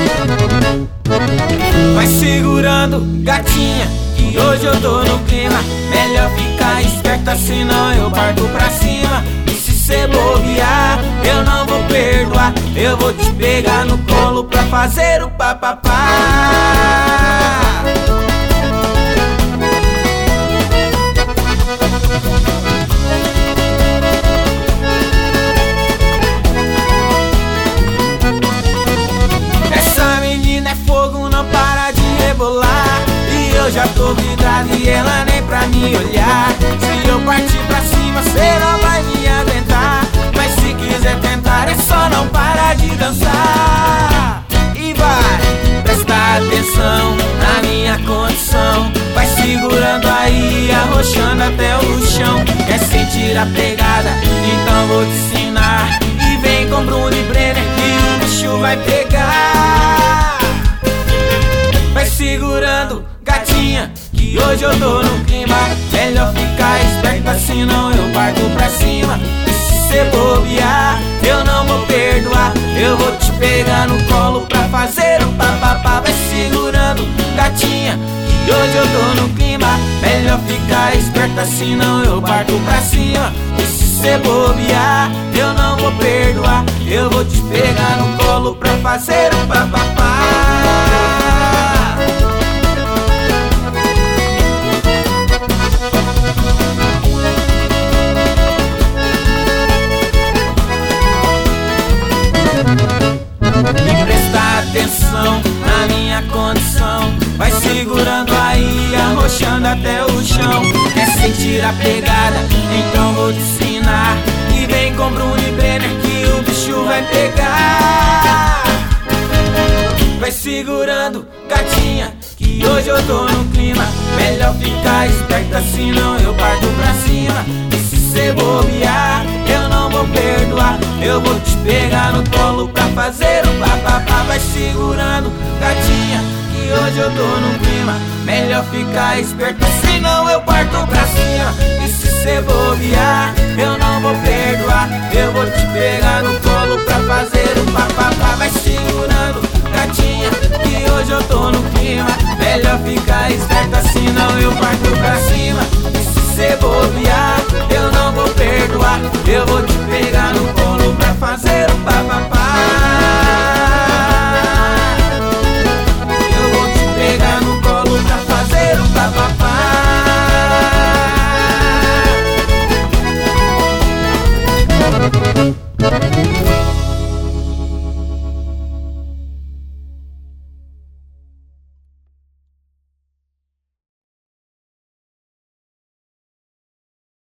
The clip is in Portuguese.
Vai segurando, gatinha, que hoje eu tô no clima. Melhor ficar esperta, senão eu parto pra cima. E se cê bobear, eu não vou perdoar. Eu vou te pegar no colo pra fazer o papapá. E eu já tô vidrado e ela nem pra me olhar. Se eu partir pra cima, cê não vai me aguentar. Mas se quiser tentar, é só não parar de dançar. E vai, presta atenção na minha condição. Vai segurando aí, arrochando até o chão. Quer sentir a pegada? Então vou te ensinar. E vem com Bruno e Brenner que o bicho vai pegar. Vai segurando, gatinha, que hoje eu tô no clima. Melhor ficar esperta, senão eu parto pra cima. E se cê bobear, eu não vou perdoar. Eu vou te pegar no colo pra fazer um papapá. Vai segurando, gatinha, que hoje eu tô no clima. Melhor ficar esperta, senão eu parto pra cima. E se cê bobear, eu não vou perdoar. Eu vou te pegar no colo pra fazer um papapá. E presta atenção na minha condição. Vai segurando aí, arrochando até o chão. Quer sentir a pegada? Então vou te ensinar. E vem com Bruno e Brenner que o bicho vai pegar. Vai segurando, gatinha, que hoje eu tô no clima. Melhor ficar esperta, senão eu parto pra cima. E se cê bobear, eu não vou perdoar. Eu vou te pegar no colo pra fazer um papapá. Vai segurando, gatinha, que hoje eu tô no clima. Melhor ficar esperta, senão eu parto pra cima. E se cê bobear, eu não vou perdoar. Eu vou te pegar no colo pra fazer um papapá. Vai segurando.